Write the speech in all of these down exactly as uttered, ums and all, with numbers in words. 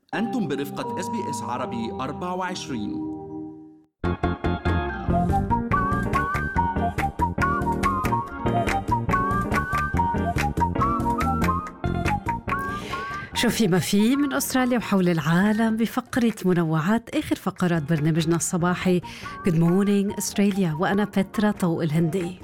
أنتم برفقة إس بي إس عربي أربعة وعشرين. شو في ما في من أستراليا وحول العالم بفقرة منوعات آخر فقرات برنامجنا الصباحي Good Morning Australia، وأنا بترا طوق الهندي.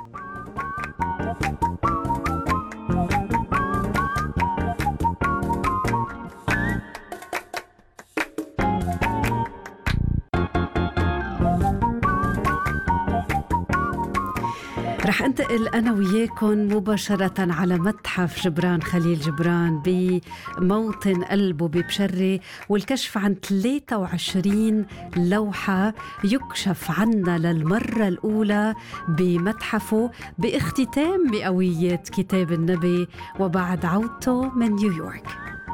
رح انتقل أنا وياكم مباشرة على متحف جبران خليل جبران بموطن قلبه ببشري، والكشف عن ثلاثة وعشرين لوحة يكشف عنها للمرة الأولى بمتحفه باختتام مئوية كتاب النبي وبعد عودته من نيويورك.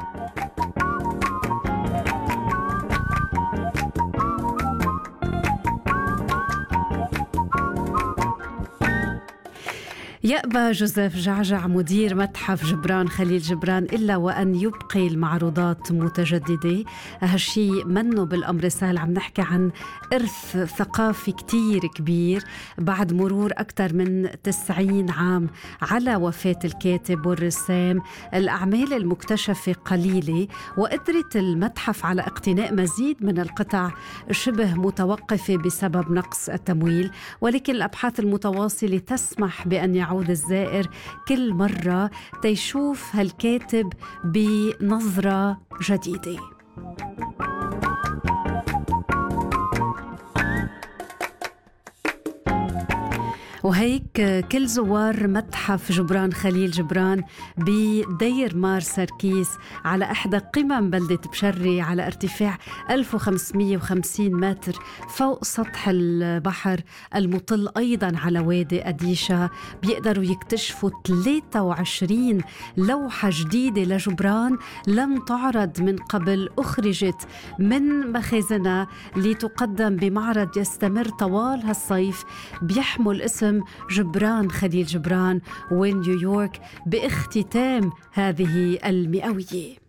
يأبى جوزيف جعجع مدير متحف جبران خليل جبران إلا وأن يبقي المعروضات متجددة. هالشي منه بالأمر سهل، عم نحكي عن إرث ثقافي كتير كبير بعد مرور أكثر من تسعين عام على وفاة الكاتب والرسام. الأعمال المكتشفة قليلة، وقدرت المتحف على اقتناء مزيد من القطع شبه متوقفة بسبب نقص التمويل، ولكن الأبحاث المتواصلة تسمح بأن يعود الزائر كل مرة تيشوف هالكاتب بنظرة جديدة. وهيك كل زوار متحف جبران خليل جبران بدير مار سركيس على إحدى قمم بلدة بشري على ارتفاع ألف وخمسمية وخمسين متر فوق سطح البحر المطل أيضا على وادي أديشا، بيقدروا يكتشفوا ثلاثة وعشرين لوحة جديدة لجبران لم تعرض من قبل، أخرجت من مخازنها لتقدم بمعرض يستمر طوال هالصيف بيحمل اسم جبران خليل جبران ونيويورك باختتام هذه المئوية.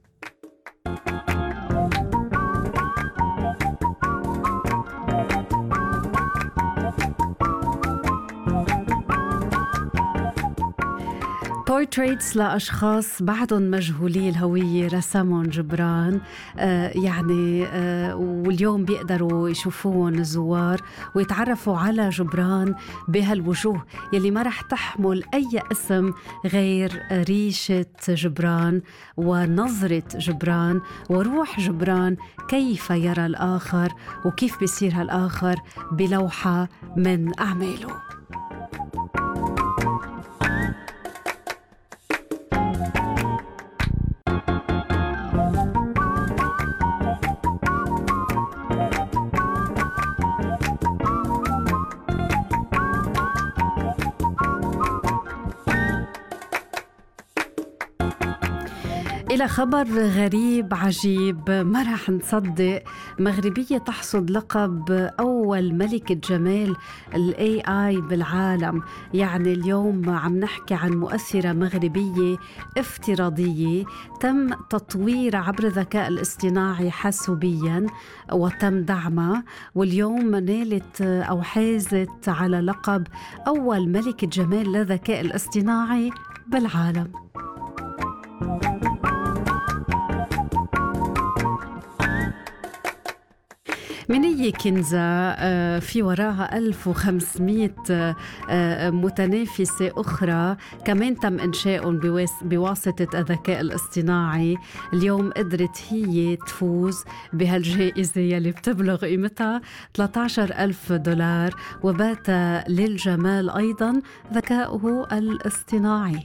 بورتريتس لأشخاص بعدهم مجهولي الهوية رسمهم جبران، آه يعني آه واليوم بيقدروا يشوفوهم الزوار ويتعرفوا على جبران بهالوجوه يلي ما رح تحمل أي اسم غير ريشة جبران ونظرة جبران وروح جبران، كيف يرى الآخر وكيف بيصير هالآخر بلوحة من أعماله. إلى خبر غريب عجيب ما رح نصدق. مغربية تحصد لقب أول ملكة جمال ال إيه آي بالعالم. يعني اليوم عم نحكي عن مؤثرة مغربية افتراضية تم تطوير عبر الذكاء الاصطناعي حاسوبيا وتم دعمها، واليوم نالت أو حازت على لقب أول ملكة جمال للذكاء الاصطناعي بالعالم. منية كنزة في وراها ألف وخمسمية متنافسة أخرى كمان تم إنشاؤهم بواسطة الذكاء الاصطناعي. اليوم قدرت هي تفوز بهالجائزة يلي بتبلغ قيمتها ثلاثة عشر ألف دولار، وبات للجمال أيضا ذكاؤه الاصطناعي.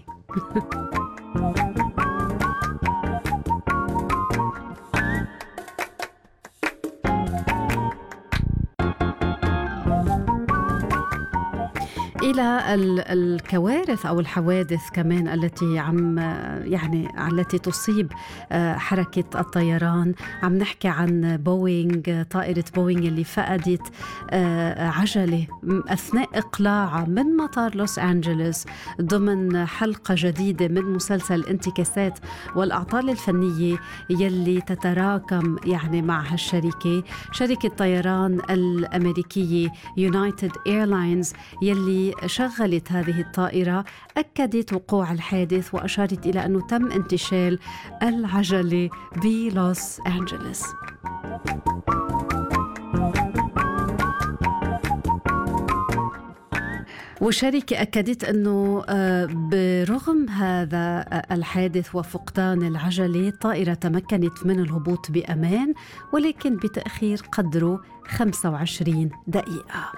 إلى الكوارث أو الحوادث كمان التي عم يعني التي تصيب حركة الطيران. عم نحكي عن بوينغ، طائرة بوينغ اللي فقدت عجلة أثناء إقلاعها من مطار لوس أنجلوس ضمن حلقة جديدة من مسلسل انتكاسات والأعطال الفنية يلي تتراكم يعني مع هالشركة، شركة طيران الأمريكية يونايتد إيرلاينز يلي شغلت هذه الطائرة. أكدت وقوع الحادث وأشارت إلى أنه تم انتشال العجلة بلوس أنجلوس. والشركة أكدت أنه برغم هذا الحادث وفقدان العجلة الطائرة تمكنت من الهبوط بأمان، ولكن بتأخير قدره خمسة وعشرين دقيقة.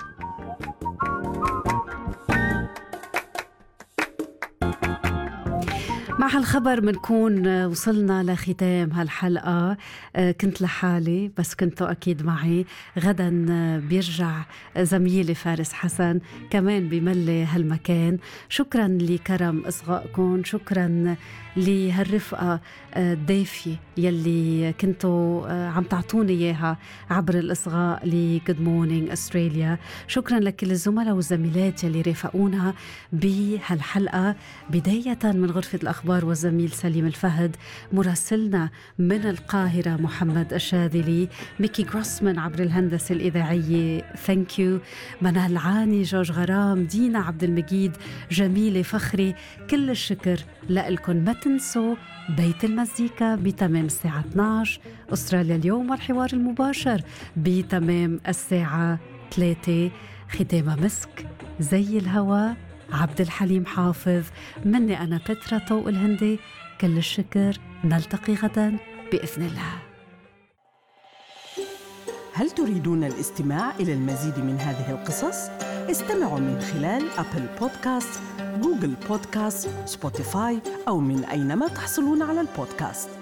مع هالخبر منكون وصلنا لختام هالحلقة. كنت لحالي بس كنتوا أكيد معي. غدا بيرجع زميلي فارس حسن كمان بملي هالمكان. شكرا لكرم إصغائكم، شكرا لهالرفقة الدافية يلي كنتوا عم تعطوني إياها عبر الإصغاء لGood Morning Australia. شكرا لكل الزملاء والزميلات يلي رافقونا بهالحلقة، بداية من غرفة الأخبار والزميل سليم الفهد، مراسلنا من القاهرة محمد الشاذلي، ميكي غروسمان عبر الهندسة الإذاعية ثانك يو، منال عاني، جورج غرام، دينا عبد المجيد، جميلة فخري. كل الشكر لكم. ما تنسوا بيت المزيكا بتمام الساعة اثني عشر، أستراليا اليوم والحوار المباشر بتمام الساعة ثلاثة. ختامة مسك زي الهوا عبد الحليم حافظ. مني أنا بترا طوق الهندي. كل الشكر. نلتقي غدا بإذن الله. هل تريدون الاستماع إلى المزيد من هذه القصص؟ استمعوا من خلال أبل بودكاست، جوجل بودكاست، سبوتيفاي أو من أينما تحصلون على البودكاست.